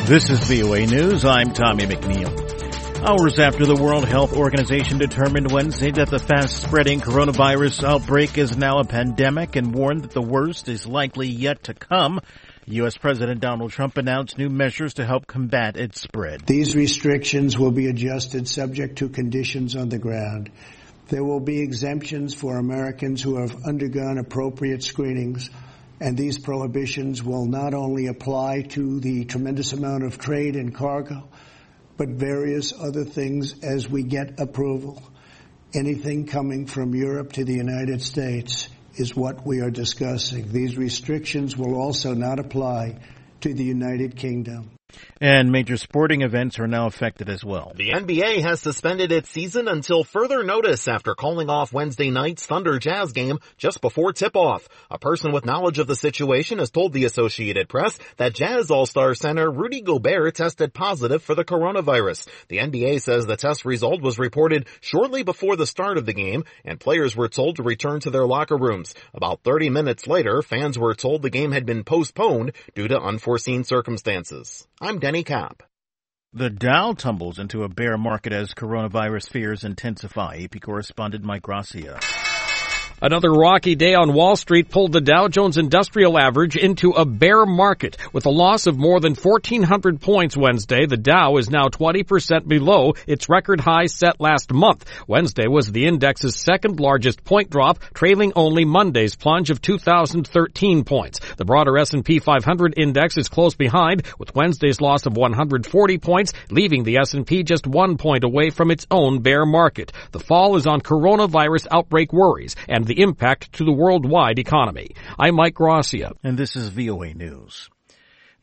This is VOA News. I'm Tommy McNeil. Hours after the World Health Organization determined Wednesday that the fast-spreading coronavirus outbreak is now a pandemic and warned that the worst is likely yet to come, U.S. President Donald Trump announced new measures to help combat its spread. These restrictions will be adjusted subject to conditions on the ground. There will be exemptions for Americans who have undergone appropriate screenings, and these prohibitions will not only apply to the tremendous amount of trade and cargo, but various other things as we get approval. Anything coming from Europe to the United States is what we are discussing. These restrictions will also not apply to the United Kingdom. And major sporting events are now affected as well. The NBA has suspended its season until further notice after calling off Wednesday night's Thunder Jazz game just before tip-off. A person with knowledge of the situation has told the Associated Press that Jazz All-Star center Rudy Gobert tested positive for the coronavirus. The NBA says the test result was reported shortly before the start of the game, and players were told to return to their locker rooms. About 30 minutes later, fans were told the game had been postponed due to unforeseen circumstances. I'm Denny Kapp. The Dow tumbles into a bear market as coronavirus fears intensify. AP correspondent Mike Gracia. Another rocky day on Wall Street pulled the Dow Jones Industrial Average into a bear market. With a loss of more than 1,400 points Wednesday, the Dow is now 20% below its record high set last month. Wednesday was the index's second largest point drop, trailing only Monday's plunge of 2,013 points. The broader S&P 500 index is close behind, with Wednesday's loss of 140 points, leaving the S&P just 1 point away from its own bear market. The fall is on coronavirus outbreak worries and the impact to the worldwide economy. I'm Mike Gracia. And this is VOA News.